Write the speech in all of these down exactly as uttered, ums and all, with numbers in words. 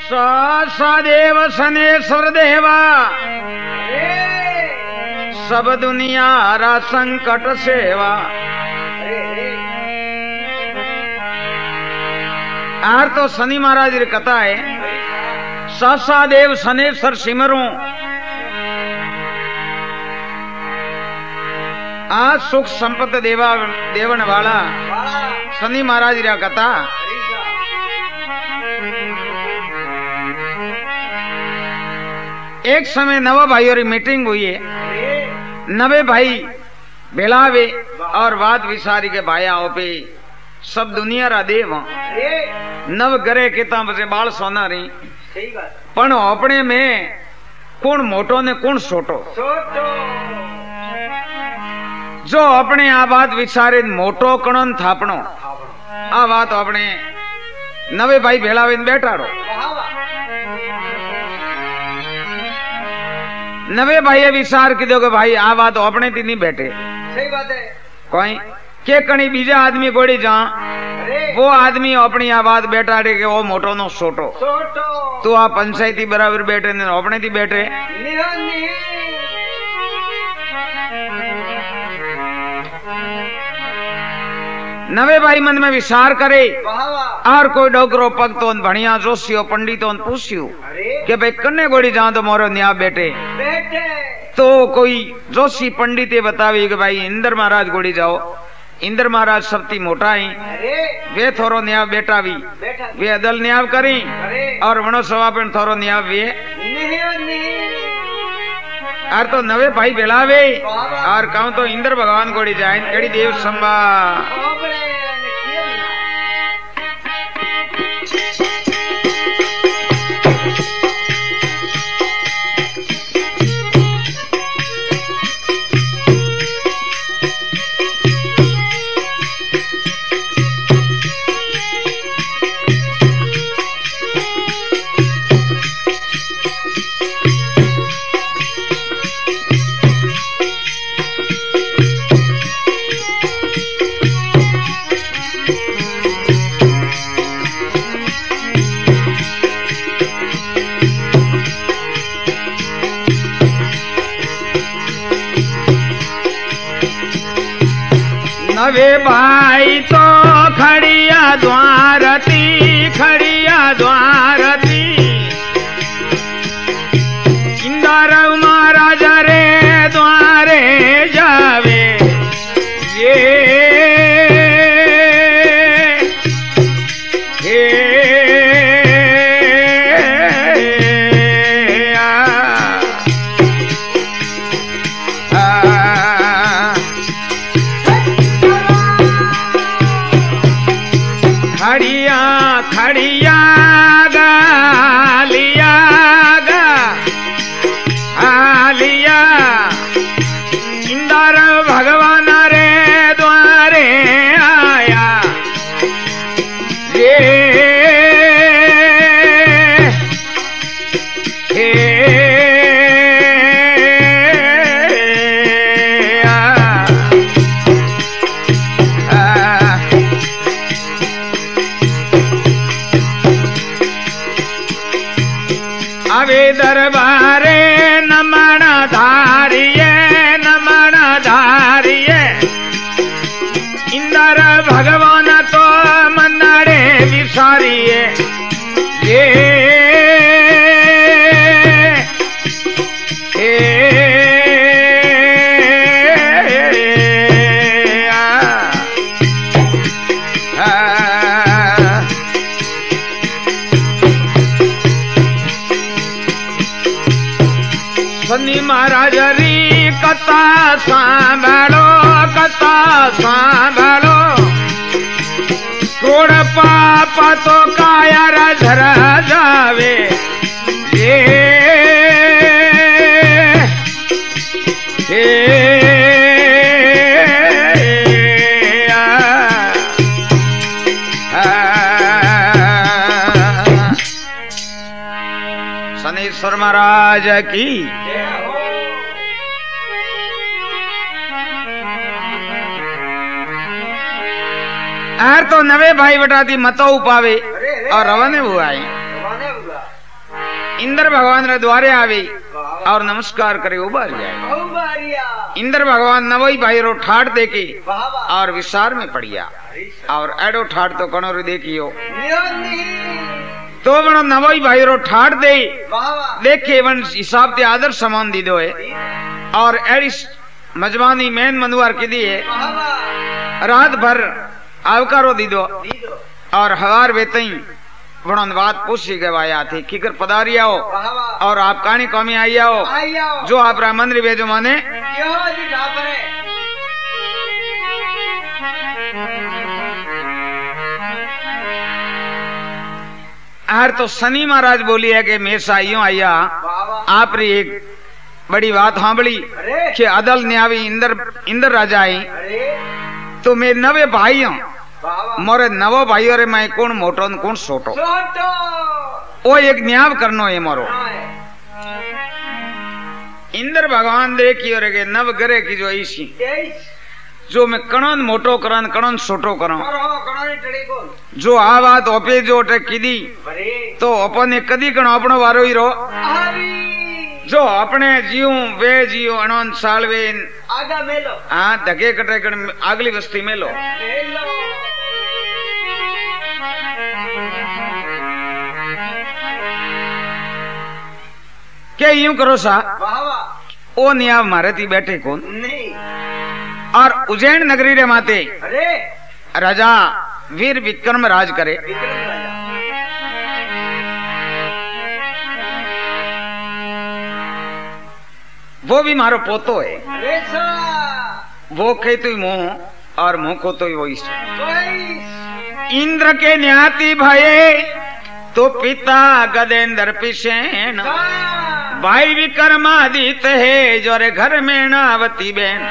सदेव सनेश्वर देवा सब दुनिया रा संकट सेवा। आर तो शनि महाराज री कथा है। सासा देव सनेश्वर सिमरू आज सुख संपत्ति देवा देवन वाला शनि महाराज री कथा। एक समय नवा भाइयों की मीटिंग हुई है। नवे भाई बेलावे और बात विसारी के भाई आओ पे सब दुनिया रा देव नव गरे किताब से बाल सोना रही पण अपने में कौन मोटो ने कौन छोटो जो अपने आ बात विचारे मोटो कणन थापणो आ बात अपने नवे भाई भेलावे बैठाड़ो। नवे भाई विचार की दो कि भाई आ बात अपने थी नहीं बैठे। सही बात है। कोई के कणी बीजा आदमी गोड़ी जा वो आदमी अपनी आ बात बैठा के वो मोटो नो छोटो तू आ पंचायती बराबर बैठे ने अपने थी बैठे। नवे भाई मन में विचार करे और कोई डोकरो पगतो बढ़िया जोशियो पंडितों पूछियो कि भाई कन्ने गोड़ी जा तो मोरो न्या बैठे तो कोई जोशी पंडिते बतावी कि भाई इंद्र महाराज गोड़ी जाओ। इंद्र महाराज सबती मोटा ही वे थोरो न्याव बेटावी वे अदल न्याव करी और वनो सवापन थोरो न्याव वे और तो नवे भाई बेलावे और कहूं तो इंद्र भगवान गोड़ी जाए केड़ी देव संभा। नवे भाई तो खड़िया द्वारती खड़िया द्वारती इंदर महाराज रे द्वारे जावे ये दरबारे नमन धारिये नमन धारिये इंदर भगवान तो मनड़े विसारिये ये शनि महाराज री कथा सांभळो कथा सांभळो थोड़ पाप तो कायर झर जावे ये शनेश्वर महाराज की यार तो नवे भाई बटाती मतो उपावे और रवाने हुआ है इंद्र भगवान रे द्वारे आवी और नमस्कार करे उबार जाए। इंद्र भगवान नवई भाई रो ठाट देके और विसार में पड़िया और एडो ठाट तो कणो रे देखियो तो बनो नवई भाई रो ठाट दे देखे वन हिसाब ते आदर समान दी दो है और एडी मजबानी मेन मनुआर की दी है रात भर आवकारो दी दो और हवार वेतई बड़न बात पूछी गवाया थी किकर पधारी आओ और आप कहानी कौमी आई आओ जो आप मंदिर भेजो माने हर तो शनि महाराज बोली है कि मेरे साइयों आया आप री एक बड़ी बात सांभली कि अदल ने आवी इंद्र इंद्र राजा आई तो मेरे नवे भाई हूं मोरे नवो भाइयों रे मैं कौन मोटो न कौन छोटो ओ एक न्याय करनो है मोरो इंद्र भगवान देखियो रे के नव करे की जो ऐसी जो मैं कणन मोटो करन कणन छोटो करो जो आ बात ओपे जो टे कीदी तो अपने कदी कणो अपनो वारो ही रो जो अपने जीव वे जीव अनंत साल वे आगा मेलो हां धके कटे कण अगली बस्ती मेलो मेलो क्या यूं करो सा ओ निया मारे थी बैठे कौन नहीं और उज्जैन नगरी रे माते अरे राजा वीर विक्रम राज करे वो भी मारो पोतो है वो कहे तो मोह और मुंह को तो वो इंद्र के न्याति भये तो पिता गदेंद्र पिसेन भाई विक्रमादित्य है जो रे घर में नावती बेन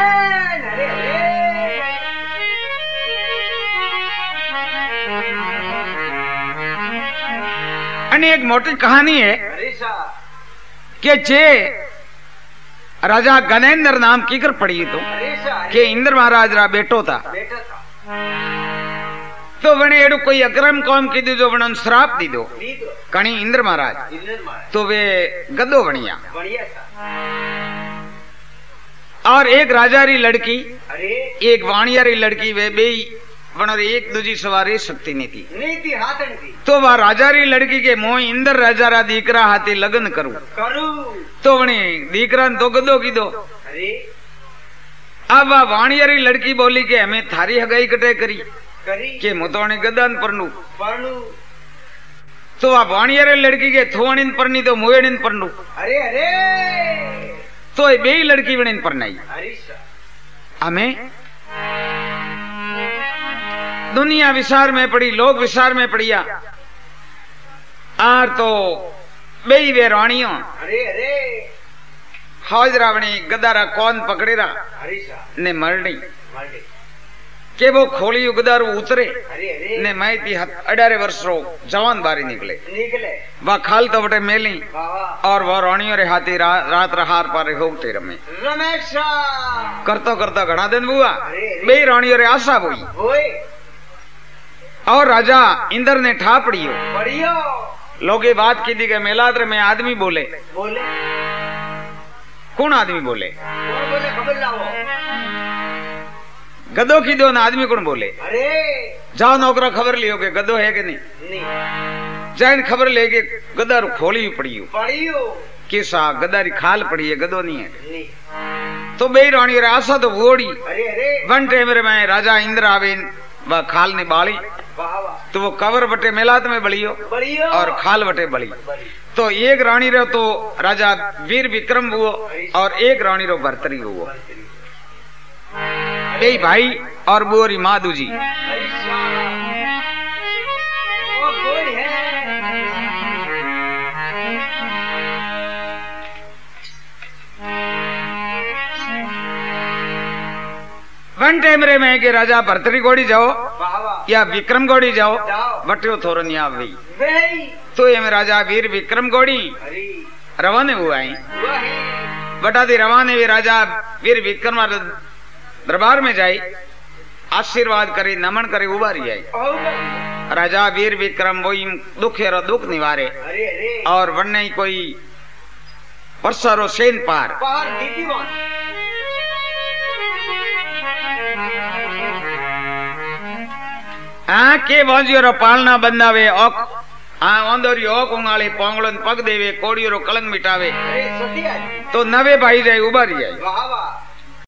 अने एक मोटी कहानी है कि जे राजा गनेंद्र नाम की कर पड़ी तो कि इंद्र महाराज रा बेटो था तो वने एडो कोई अक्रम कौम की दी जो वनन श्राप दी दो कणी इंद्र महाराज तो वे गद्दो बनिया और एक राजा री लड़की एक वाणिया री लड़की वे बे वनर एक दूजी सवारी शक्ति नहीं थी नहीं थी हाथ नहीं थी तो वह राजा री लड़की के मोह इंद्र राजा रा दीकरा हाथे लगन करूं करूं तो वने दीकरा तो गद्दो की दो अरे अब वह वाणिया री लड़की बोली के हमें थारी हगाई कटे करी के मुतोने गदान परनु परनु तो आ वाणिया रे लड़की के थोवणिन परनी तो मुवेणिन परनु अरे अरे तो ए बेई लड़की वणिन परनाई अरे हमें दुनिया विसार में पड़ी लोग विसार में पड़िया आर तो बेई वे राणियों अरे अरे हाजरावणी गदारा कौन पकड़ेरा अरे ने मरनी मरनी के वो खोली उगदार उतरे ने मैं थी अठारह वर्ष रो जवान बारी निकले निकले वह खाल तो बटे मेली और वह रानियों रे हाथी रा, रात रहार पर होते रमे रमेश करतो करतो घना दिन हुआ बे रानियों रे आशा हुई और राजा इंद्र ने ठा पड़ियो पड़ियो लोगे बात की दी के मेलाद्र में आदमी बोले बोले कौन आदमी बोले कौन बोले खबर लाओ गदो की दो ना आदमी कौन बोले अरे जाओ नौकरा खबर लियो के गदो है कि नहीं नहीं जाइन खबर लेके गदा खोली पड़ी पड़ियो किसा गदारी खाल पड़ी है गदो नहीं है नहीं तो बे रानी रे आशा तो वोड़ी अरे अरे वन टाइम रे मैं राजा इंद्र आवे वह खाल ने बाली तो वो कवर बटे मेलात में बलियो बलियो और खाल बटे बली तो एक रानी रे तो राजा वीर विक्रम हुओ और एक रानी रो भरतरी हुओ बे भाई और बोरी माधु जी वन टाइम रे में के राजा भरतरी गोड़ी जाओ या विक्रम गोड़ी जाओ बटियो थोरन या वही तो ये में राजा वीर विक्रम गोड़ी रवाने हुआ है बटा दी रवाने भी राजा वीर विक्रम दरबार में जाई आशीर्वाद करे नमन करे उबारी जाए। राजा वीर विक्रम वो दुखेरो दुख निवारे और वन्ने कोई परसरो सेन पार आ के वाजियो पालना बंदावे ओक आ ओंदोरी ओक उंगाले पोंगलन पग देवे कोड़ियो कलंग मिटावे तो नवे भाई जाए उबारी जाए।